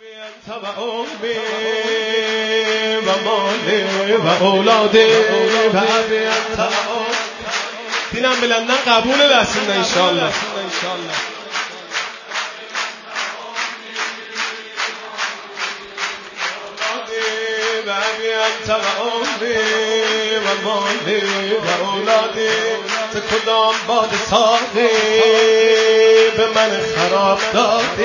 انت و امی و مالی و اولاده و ابی انت و امی. دینم به لندن قبول رسول انشالله. و ابی انت و امی و مالی و اولاده. ز کدام باد ساقی به من خراب دادی،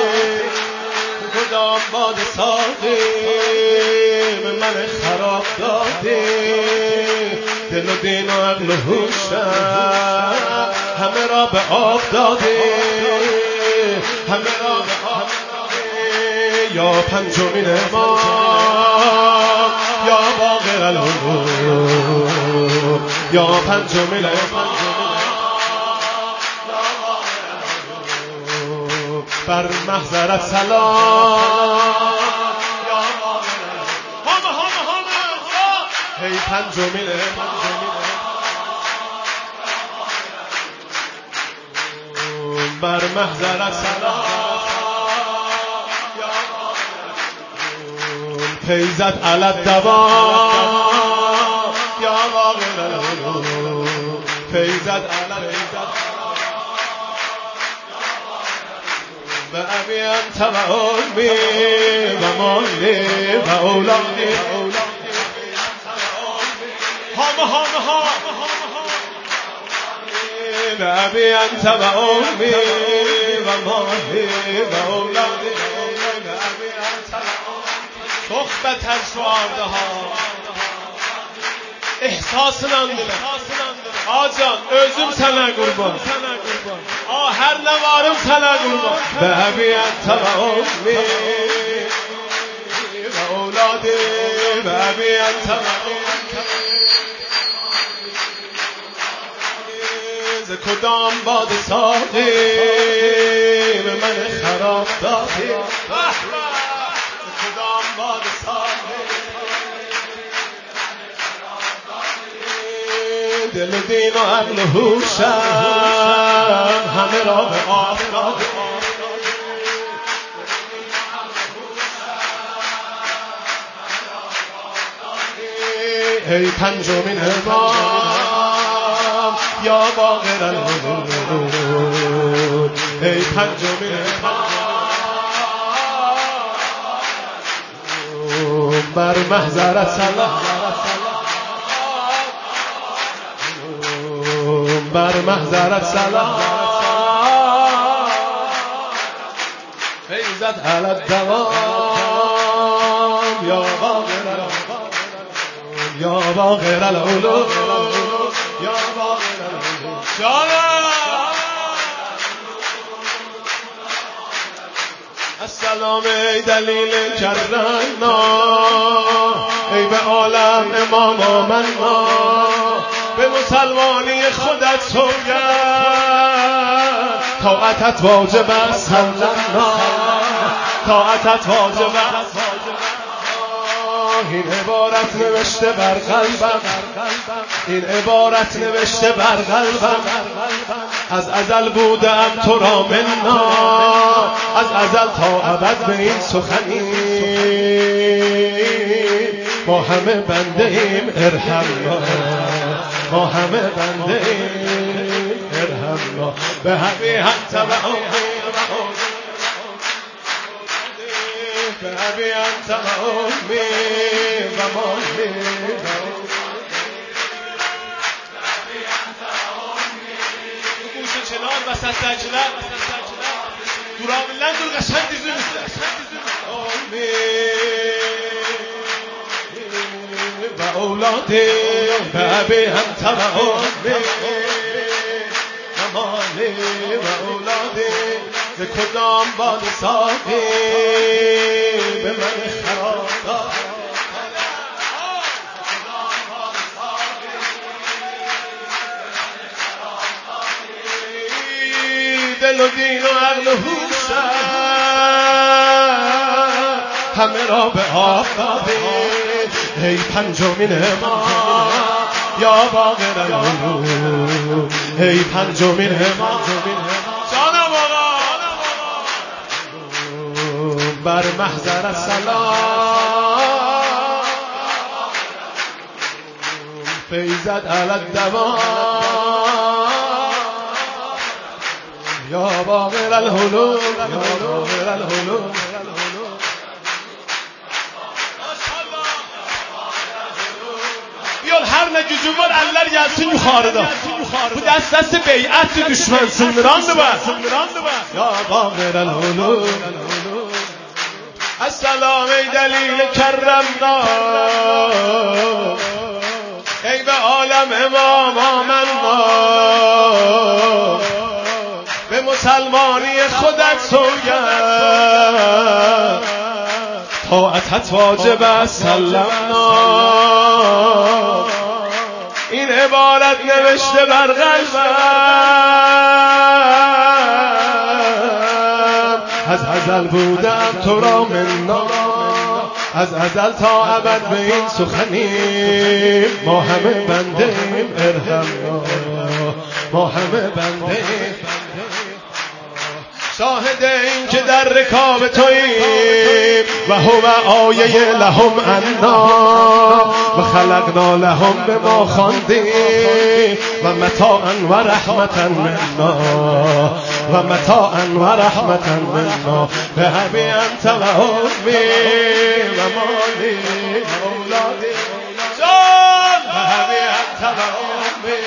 کدام باد ساقی به من خراب دادی. دل و دین و عقل و هوشم همه را به آب دادی، همه را به آب دادی. یا پنجمین امام یا باقر العلوم، یا پنجمین امام بر محضرت سلام. هی پنجمین بر محضرت سلام. فیضت علت دوام یا باقر العلوم، فیضت علت و ابی انت و امی و مالی و اولادی. و ابی انت و امی و مالی و اولادی. صحبت از شعارده ها احساسından bile. Acan özüm sana kurban. Her ne varım sana kurban. Ve ebi ente ve ummi ve evladi ve ebi ente ve ummi. ز کدام باد ساقی به من خراب دادی، ز کدام باد ساقی دل و دین و عقل و هوشم همه را به آب دادی. ای پنجمین امام یا باقر العلوم، ای پنجمین امام بر محضرت سلام، بر محضرت سلام. فیضت علی الدوام یا باقر العلوم، یا باقر العلوم، یا باقر العلوم. السلام ای دلیل کرنا، ای به عالم امام آمنا. به مسلمانی خودت سوگند، طاعتت واجب است سلمنا، طاعتت واجب است. این عبارت نوشته بر قلبم، این عبارت نوشته بر قلبم. از ازل بودم تو را منا، از ازل تا ابد به این سخنی. ما همه بنده ایم ارحمنا، ما همه بنده ایم ارحمنا. به ابی انت و امی به ابی انت و امی و مالی و گوش چنار و سسجلر دورابلن دور قشنگ دیزون امی و اولادی. به ابی انت و امی و مالی و اولادی. ز کدام باد ساقی به من خراب دادی، دل و دین و عقل و هوشم همه را به آب دادی. ای پنجمین امام یا باقر العلوم، ای پنجمین امام جانم آقا بر محضرت سلام فیضت علی الدوام یا باقر الحلول یا باقر الحلول Yol her ne gücün var eller gelsin yukarıda. Bu destesi bey'at düşman sındırandı be. Ya bağır el hulul. Esselam ey delil kerremna. Ey be alem imam amenna. Ve muselmani خودت سوگند طاعتت واجب سلمنا این عبارت نوشته بر قلبم از ازل بودم تو را منا از ازل تا ابد به این سخنیم ما همه بندیم ارحمنا ما همه بندیم شاهد این که در رکاب توییم و هو آیه لهم انا و خلقنا لهم به ما خواندیم و متاعا و رحمتا منا و متاعا و رحمتا منا به ابی انت و امی و مالی و اولادی جان به ابی انت و امی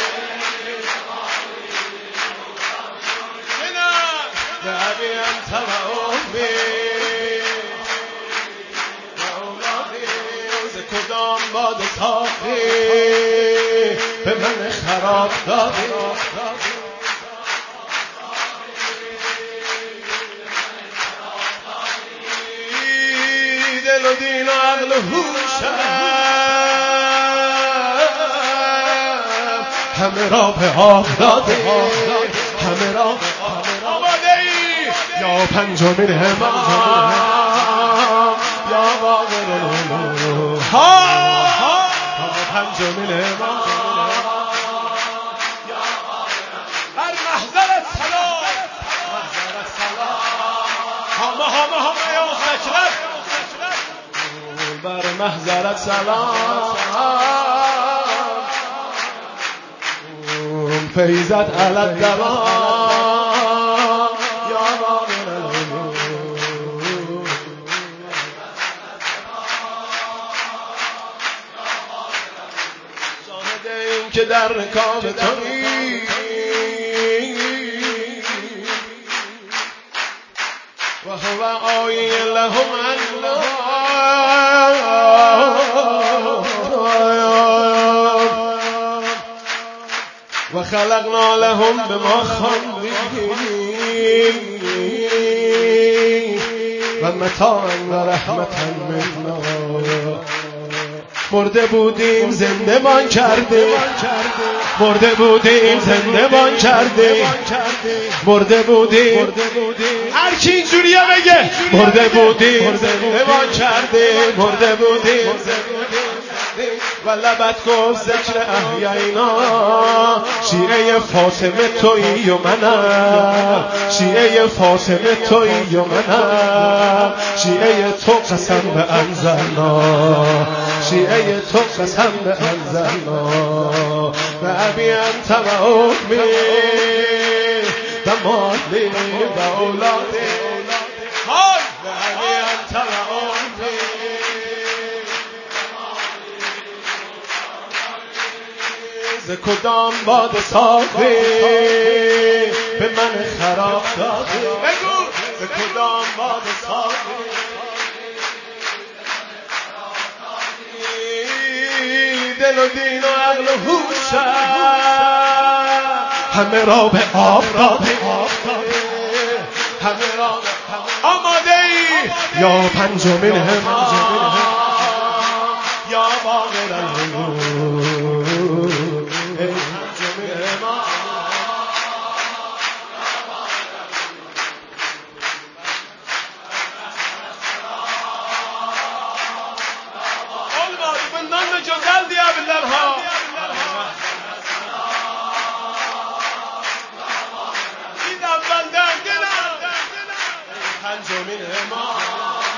بأبي أنت وأمي وأولادي ز کدام باد صافی به من خراب دادی دل و دین و عقل و هوشم همه را به آب دادی همه را یا پنجمین همام یا باقر العلوم یا پنجمین همام بر محضرت سلام همه یا سکرت بر محضرت سلام فیضت علی الدوام که در رکاب تویی و هو آیه لهم الله و خلقنا لهم بما خواندیم و متاعا و رحمتا منا مرده بودیم زنده بان کردیم مرده بودیم زنده بان کردیم مرده بودیم هر کی اینجوریه بگه مرده بودیم زنده بان کردیم مرده بودیم و لبت گفت ذکر احیینا شیعه فاطمه تویی و منم شیعه فاطمه تویی و منم شیعه تو قسم به انزلنا شیعه تو قسم به انزلنا و ابی انت و امی و مالی و اولادی و ابی انت و امی ز کدام باد صافی به من خراب دادی بگو ز کدام باد صافی دل و دین و عقل و هوشم همه را به آب دادی همه را آماده ای یا پنجمین همام یا باقر الحلول ای پنجمین همام olmadı bundan da güzel diyebilirler ha bir de benden gene پنجمین امام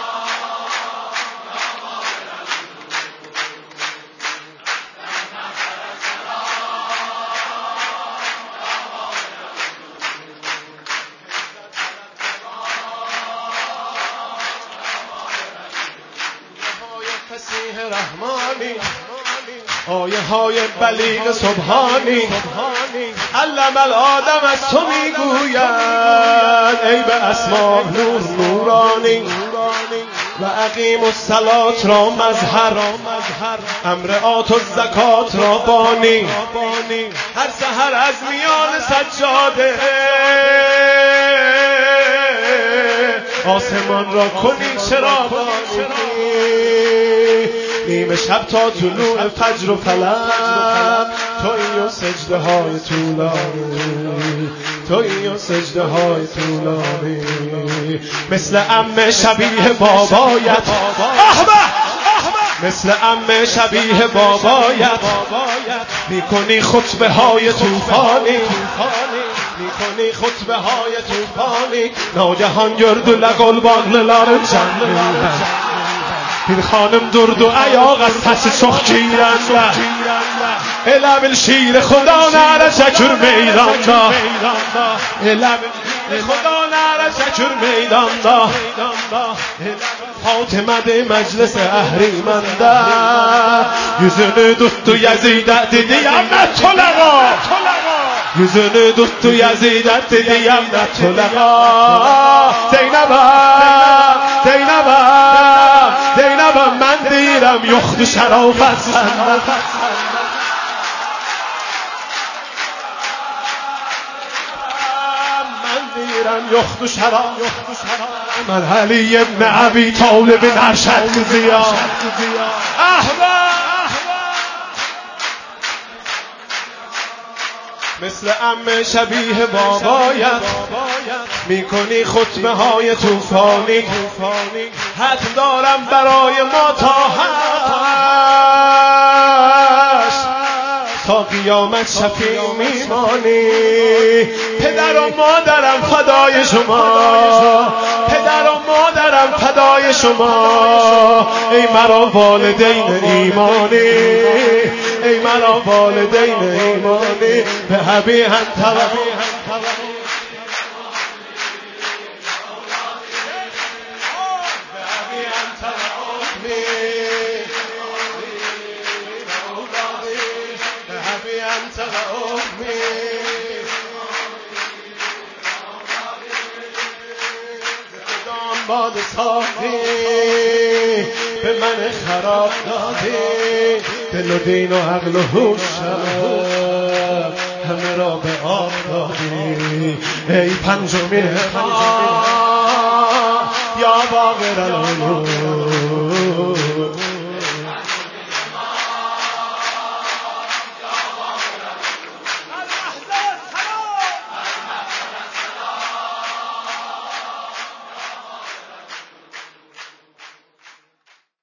رحمانی آیه های بلیغ سبحانی علم الآدم از تو میگوید ای به اسما نور نورانی و اقیم الصلات را مظهر امر آت الزکات را بانی هر سحر از میان سجاده آسمان را کنی چراغانی نیمه شب تا طلوع فجر و فلک تویی و سجده های طولانی تویی و سجده های طولانی مثل عمه شبیه بابایت مثل عمه شبیه بابایت میکنی خطبه های طوفانی میکنی خطبه های طوفانی ناگهان گردو لقل باغللار جنگل این خانم درد و عیاق از پس شخ گیرند علم الشیر خدا نره شکر میدان دا علم خدا نره شکر میدان دا فاطمه ده مجلس اهریمن ده yüzünü tuttu Yazid'e dedi yamnet tolağa yüzünü tuttu Yazid'e dedi yamnet tolağa Zeynep'im ben deyirəm yoxdur şərafət səndə mən deyirəm yoxdur şərafət mən Əli ibn Əbi Talibin ərşəd qızıyam مثل عمه شبیه بابایت میکنی خطبه های طوفانی حتم دارم برای ما تا هشت تا قیامت شفیع میمانی پدر و مادرم فدای شما پدر و مادرم فدای شما ای مرا والدین ایمانی ای مرا والدین ایمانی به حبی انت باد ساختی به من خراب دادی دل و دین و عقل و هوشم همه را به آب دادی ای پنجمین یا باقر العلوم